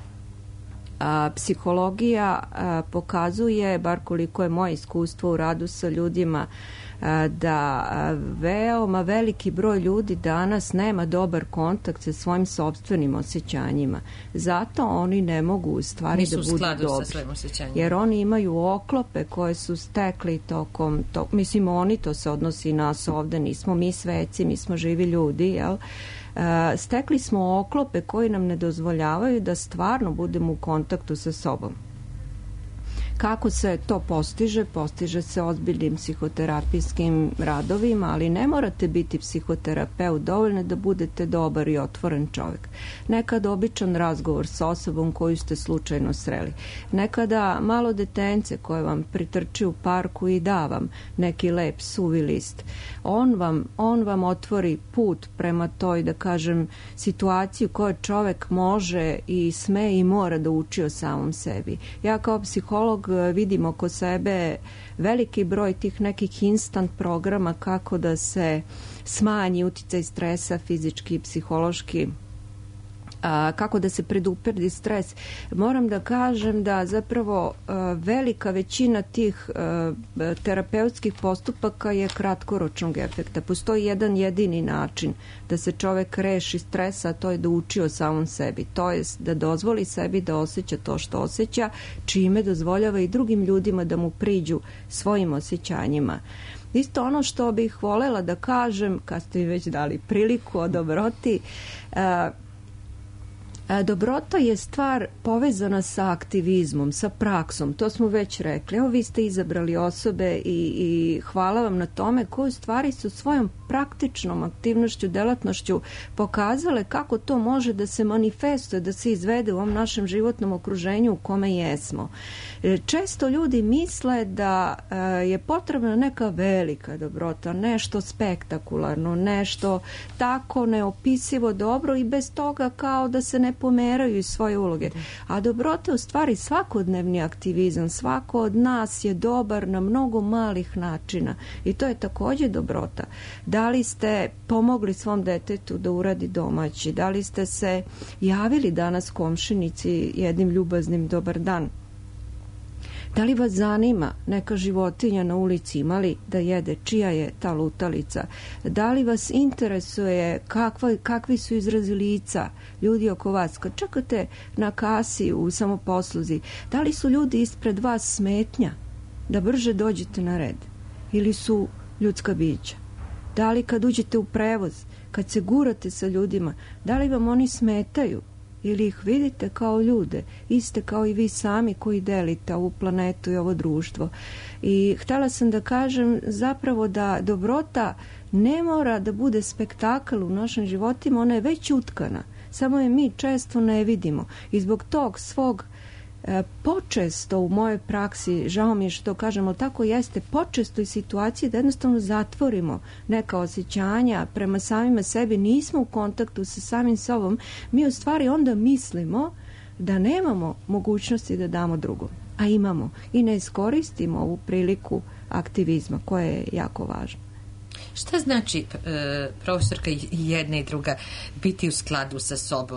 Psihologija pokazuje, bar koliko je moje iskustvo u radu sa ljudima, da veoma veliki broj ljudi danas nema dobar kontakt sa svojim sopstvenim osjećanjima. Zato oni ne mogu u stvari da budu dobri. Jer oni imaju oklope koje su stekli tokom mislim, oni, to se odnosi i nas ovde, nismo mi sveci, mi smo živi ljudi, jel? Stekli smo oklope koji nam ne dozvoljavaju da stvarno budemo u kontaktu sa sobom. Kako se to postiže? Postiže se ozbiljnim psihoterapijskim radovima, ali ne morate biti psihoterapeut, dovoljno da budete dobar i otvoren čovjek. Nekad običan razgovor sa osobom koju ste slučajno sreli. Nekada malo detence koje vam pritrči u parku i da vam neki lep suvi list. On vam otvori put prema toj, da kažem, situaciji u kojoj čovjek može i sme i mora da uči o samom sebi. Ja kao psiholog vidim oko sebe veliki broj tih nekih instant programa kako da se smanji uticaj stresa fizički i psihološki, kako da se predupredi stres. Moram da kažem da zapravo velika većina tih terapeutskih postupaka je kratkoročnog efekta. Postoji jedan jedini način da se čovek reši stresa, a to je da uči o samom sebi. To je da dozvoli sebi da osjeća to što osjeća, čime dozvoljava i drugim ljudima da mu priđu svojim osjećanjima. Isto ono što bih volela da kažem, kad ste mi već dali priliku o dobroti, dobrota je stvar povezana sa aktivizmom, sa praksom, to smo već rekli. Evo vi ste izabrali osobe i hvala vam na tome koje stvari su svojom praktičnom aktivnošću, delatnošću pokazale kako to može da se manifestuje, da se izvede u ovom našem životnom okruženju u kome jesmo. Često ljudi misle da je potrebna neka velika dobrota, nešto spektakularno, nešto tako neopisivo dobro i bez toga kao da se ne pomeraju iz svoje uloge. A dobrota je u stvari svakodnevni aktivizam. Svako od nas je dobar na mnogo malih načina i to je također dobrota. Da li ste pomogli svom detetu da uradi domaći? Da li ste se javili danas komšinici jednim ljubaznim dobar dan? Da li vas zanima neka životinja na ulici, ima li da jede, čija je ta lutalica? Da li vas interesuje kakvi su izrazi lica ljudi oko vas? Kad čekate na kasi u samoposluzi, da li su ljudi ispred vas smetnja da brže dođete na red? Ili su ljudska bića? Da li kad uđete u prevoz, kad se gurate sa ljudima, da li vam oni smetaju? Ili ih vidite kao ljude, iste kao i vi sami koji delite ovu planetu i ovo društvo. I htjela sam da kažem zapravo da dobrota ne mora da bude spektakl u našim životima, ona je već utkana, samo je mi često ne vidimo. I zbog tog svog počesto u mojoj praksi, žao mi je što kažemo tako, jeste počesto i situacije da jednostavno zatvorimo neka osjećanja prema samima sebi, nismo u kontaktu sa samim sobom, mi u stvari onda mislimo da nemamo mogućnosti da damo drugom, a imamo i ne iskoristimo ovu priliku aktivizma koja je jako važna. Šta znači, profesorka, jedna i druga, biti u skladu sa sobom?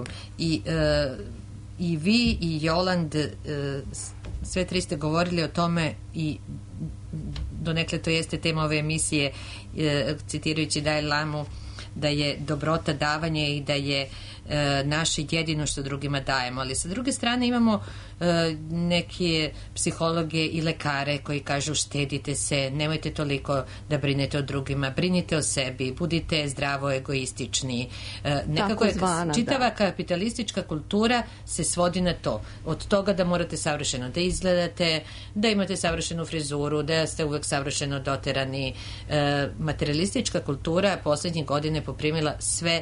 I vi i Joland, sve tri ste govorili o tome i donekle to jeste tema ove emisije, citirajući Dalaj Lamu, da je dobrota davanje i da je naše jedino što drugima dajemo. Ali sa druge strane imamo neke psihologe i lekare koji kažu štedite se, nemojte toliko da brinete o drugima, brinite o sebi, budite zdravo egoistični. Nekako je čitava kapitalistička kultura se svodi na to. Od toga da morate savršeno da izgledate, da imate savršenu frizuru, da ste uvek savršeno doterani. Materialistička kultura poslednjih godine poprimila sve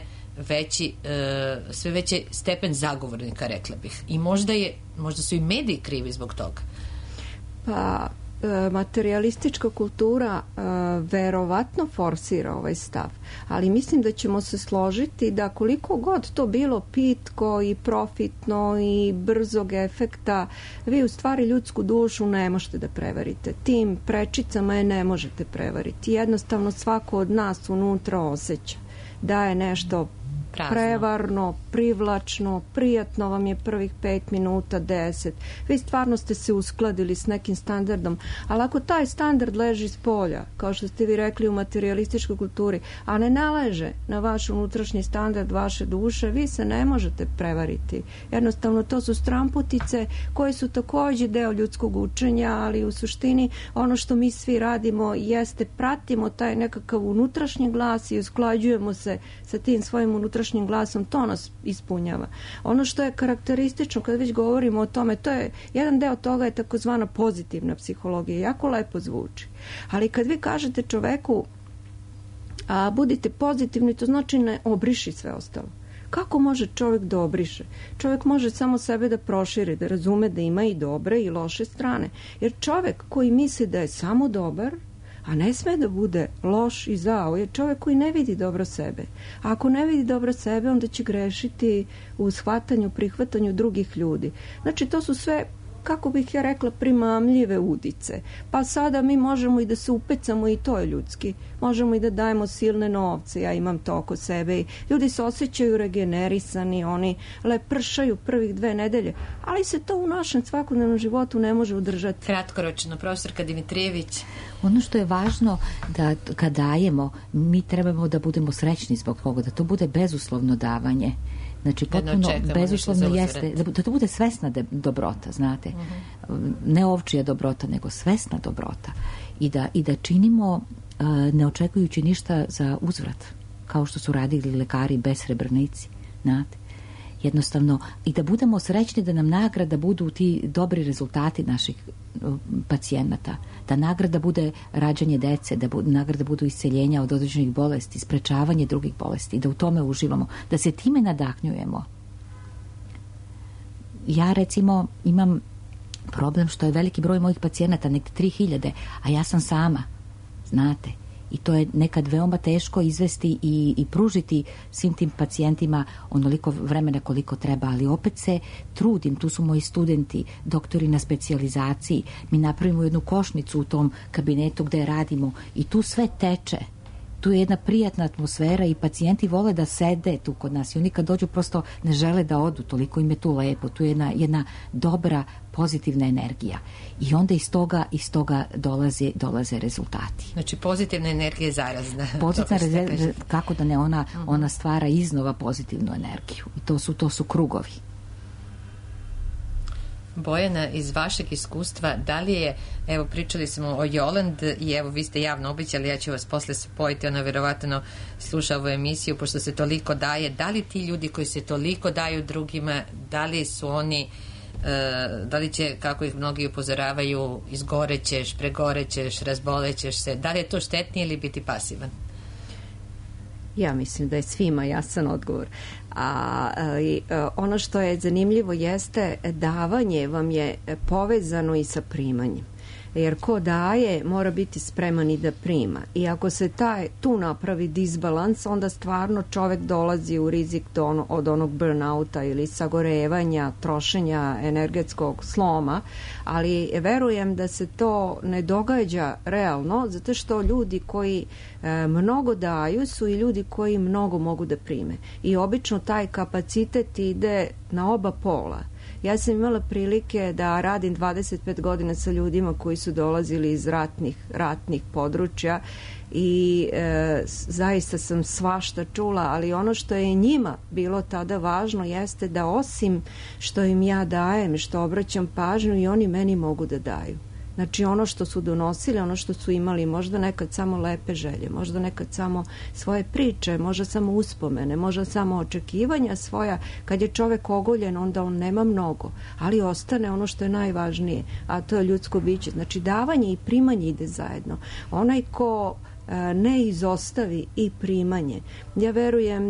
veći stepen zagovornika, rekla bih. I možda su i mediji krivi zbog toga. Pa, materialistička kultura verovatno forsira ovaj stav, ali mislim da ćemo se složiti da koliko god to bilo pitko i profitno i brzog efekta, vi u stvari ljudsku dušu ne možete da prevarite. Tim prečicama je ne možete prevariti. Jednostavno svako od nas unutra osjeća da je nešto prevarno, privlačno, prijatno vam je prvih 5 minuta, 10. Vi stvarno ste se uskladili s nekim standardom, ali ako taj standard leži s polja, kao što ste vi rekli u materialističkoj kulturi, a ne naleže na vaš unutrašnji standard vaše duše, vi se ne možete prevariti. Jednostavno, to su stramputice koje su takođe deo ljudskog učenja, ali u suštini ono što mi svi radimo jeste pratimo taj nekakav unutrašnji glas i usklađujemo se sa tim svojim unutrašnjim glasom, to nas ispunjava. Ono što je karakteristično, kad već govorimo o tome, to je, jedan deo toga je takozvana pozitivna psihologija, jako lepo zvuči. Ali kad vi kažete čoveku budite pozitivni, to znači ne obriši sve ostalo. Kako može čovjek da obriše? Čovjek može samo sebe da proširi, da razume da ima i dobre i loše strane. Jer čovjek koji misli da je samo dobar, a ne sme da bude loš i zao, je čovjek koji ne vidi dobro sebe. A ako ne vidi dobro sebe, onda će grešiti u shvatanju, prihvatanju drugih ljudi. Znači, to su sve, kako bih ja rekla, primamljive udice. Pa sada mi možemo i da se upecamo, i to je ljudski. Možemo i da dajemo silne novce, ja imam to oko sebe. I ljudi se osjećaju regenerisani, oni lepršaju prvih 2 nedelje, ali se to u našem svakodnevnom životu ne može udržati. Kratkoročno, profesorka Dimitrijević. Ono što je važno da kad dajemo, mi trebamo da budemo srećni zbog toga, da to bude bezuslovno davanje. Znači, potpuno bezuslovno jeste, da to bude svesna dobrota, znate. Ne ovčija dobrota, nego svesna dobrota. I da činimo ne očekujući ništa za uzvrat, kao što su radili lekari bez srebrnici, znate. Jednostavno, i da budemo srećni da nam nagrada budu ti dobri rezultati naših pacijenata, da nagrada bude rađanje dece, da nagrada budu isceljenja od određenih bolesti, sprečavanje drugih bolesti, da u tome uživamo, da se time nadahnjujemo. Ja recimo imam problem što je veliki broj mojih pacijenata, nekde 3000, a ja sam sama, znate. I to je nekad veoma teško izvesti i pružiti svim tim pacijentima onoliko vremena koliko treba, ali opet se trudim, tu su moji studenti, doktori na specijalizaciji, mi napravimo jednu košnicu u tom kabinetu gde radimo i tu sve teče. Tu je jedna prijatna atmosfera i pacijenti vole da sede tu kod nas i oni kad dođu prosto ne žele da odu, toliko im je tu lepo, tu je jedna dobra pozitivna energija i onda iz toga dolaze rezultati. Znači pozitivna energija je zarazna. Pozitivna kako da ne, ona stvara iznova pozitivnu energiju i to su krugovi. Bojana, iz vašeg iskustva, da li je, evo pričali smo o Joland i evo vi ste javno obećali, ja ću vas posle spojiti, ona verovatno sluša ovu emisiju pošto se toliko daje, da li ti ljudi koji se toliko daju drugima, da li su oni, da li će, kako ih mnogi upozoravaju, izgorećeš, pregorećeš, razbolećeš se, da li je to štetnije ili biti pasivan? Ja mislim da je svima jasan odgovor. Ono što je zanimljivo jeste davanje vam je povezano i sa primanjem. Jer ko daje mora biti spreman i da prima. I ako se tu napravi disbalans, onda stvarno čovek dolazi u rizik od onog burnouta ili sagorevanja, trošenja energetskog sloma, ali verujem da se to ne događa realno, zato što ljudi koji mnogo daju su i ljudi koji mnogo mogu da prime. I obično taj kapacitet ide na oba pola. Ja sam imala prilike da radim 25 godina sa ljudima koji su dolazili iz ratnih područja i zaista sam svašta čula, ali ono što je njima bilo tada važno jeste da osim što im ja dajem, što obraćam pažnju, i oni meni mogu da daju. Znači ono što su donosili, ono što su imali, možda nekad samo lepe želje, možda nekad samo svoje priče, možda samo uspomene, možda samo očekivanja svoja. Kad je čovek ogoljen, onda on nema mnogo, ali ostane ono što je najvažnije, a to je ljudsko biće. Znači davanje i primanje ide zajedno. Onaj ko ne izostavi i primanje. Ja verujem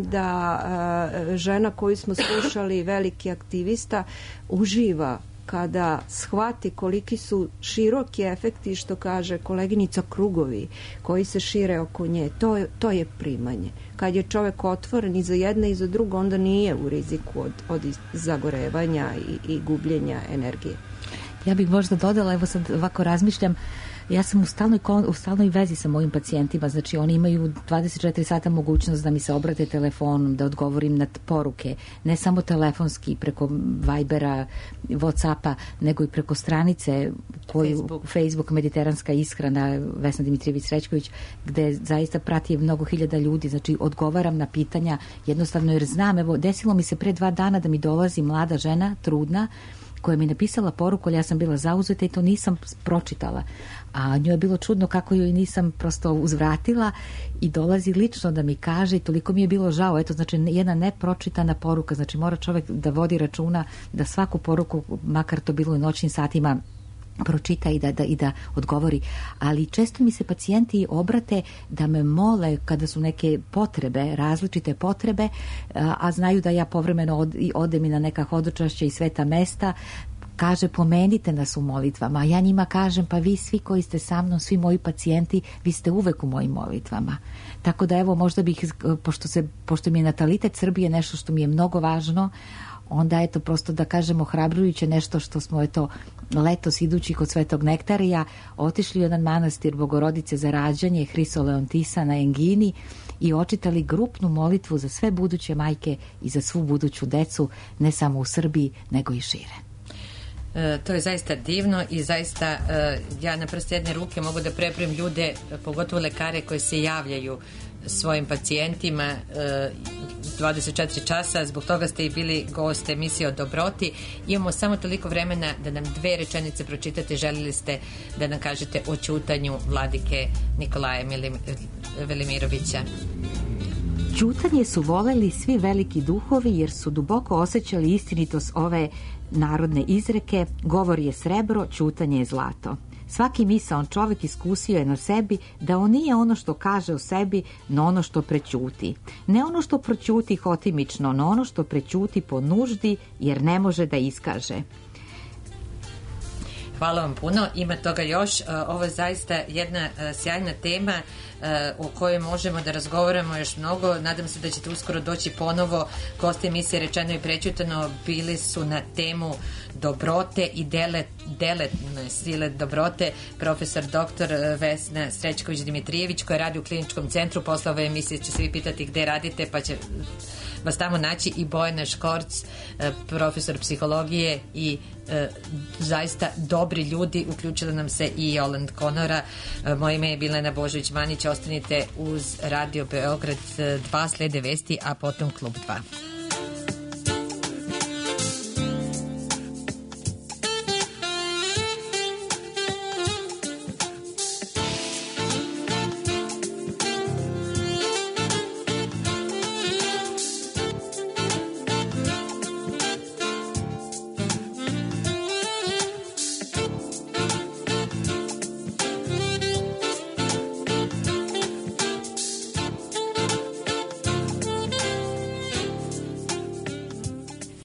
da žena koju smo slušali, veliki aktivista, uživa kada shvati koliki su široki efekti, što kaže koleginica, krugovi koji se šire oko nje. To je primanje. Kad je čovek otvoren i za jedno i za drugo, onda nije u riziku od zagorevanja i gubljenja energije. Ja bih možda dodala, evo sad ovako razmišljam, ja sam u stalnoj vezi sa mojim pacijentima, znači oni imaju 24 sata mogućnost da mi se obrate telefonom, da odgovorim na poruke, ne samo telefonski preko Vibera, Whatsappa, nego i preko stranice Facebook Mediteranska ishrana Vesna Dimitrijević-Srećković, gde zaista prati mnogo hiljada ljudi, znači odgovaram na pitanja jednostavno jer znam, evo desilo mi se pre 2 dana da mi dolazi mlada žena, trudna, koja mi je napisala poruku, ali ja sam bila zauzeta i to nisam pročitala. A njoj je bilo čudno kako joj nisam prosto uzvratila i dolazi lično da mi kaže i toliko mi je bilo žao. Eto, znači jedna nepročitana poruka, znači mora čovjek da vodi računa da svaku poruku, makar to bilo u noćnim satima, pročita i da odgovori. Ali često mi se pacijenti obrate da me mole kada su neke potrebe, različite potrebe, a znaju da ja povremeno odem i na neka hodočašća i sveta mesta, kaže pomenite nas u molitvama, a ja njima kažem pa vi svi koji ste sa mnom, svi moji pacijenti, vi ste uvek u mojim molitvama. Tako da evo možda bih, pošto mi je natalitet Srbije nešto što mi je mnogo važno, onda eto prosto da kažemo hrabrujuće nešto što smo eto letos idući kod Svetog Nektarija otišli u jedan manastir Bogorodice za rađanje Hristo Leontisa na Engini i očitali grupnu molitvu za sve buduće majke i za svu buduću decu, ne samo u Srbiji nego i šire. To je zaista divno i zaista ja na prste jedne ruke mogu da prebrojim ljude, pogotovo lekare koji se javljaju svojim pacijentima 24 časa, zbog toga ste i bili gost emisije o dobroti. Imamo samo toliko vremena da nam 2 rečenice pročitate. Želili ste da nam kažete o ćutanju vladike Nikolaja Velimirovića. Ćutanje su voleli svi veliki duhovi jer su duboko osjećali istinitost ove narodne izreke: govor je srebro, ćutanje je zlato. Svaki misaon čovjek iskusio je na sebi da on nije ono što kaže o sebi, no ono što prećuti. Ne ono što proćuti hotimično, no ono što prećuti po nuždi jer ne može da iskaže. Hvala vam puno, ima toga još. Ovo je zaista jedna sjajna tema o kojoj možemo da razgovaramo još mnogo. Nadam se da ćete uskoro doći ponovo. Gosti emisije Rečeno i prećutano bili su na temu dobrote i deletne sile dobrote. Profesor dr. Vesna Srećković-Dimitrijević koja radi u kliničkom centru. Posle ove emisije će se vi pitati gde radite, pa će vas tamo naći i Bojana Škorc, profesor psihologije i zaista dobri ljudi. Uključila nam se i Joland Konora. Moje ime je Bilena Božović-Manić. Ostanite uz Radio Beograd 2, slede vesti, a potom Klub 2.